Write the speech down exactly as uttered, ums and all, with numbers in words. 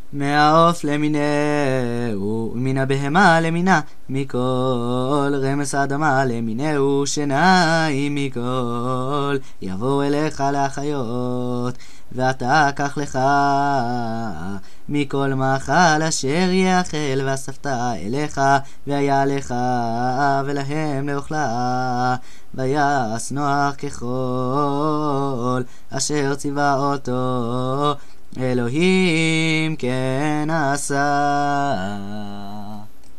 מהעוף למינהו, ומן הבהמה למינה, מכל רמס האדמה למינהו, שניים מכל יבואו אליך להחיות, ואתה קח לך מכל מאכל אשר יאכל, ואספת אליך, והיה לך ולהם לאוכלה. ויעש נוח ככל אשר ציווה אותו אלוהים, כן עשה.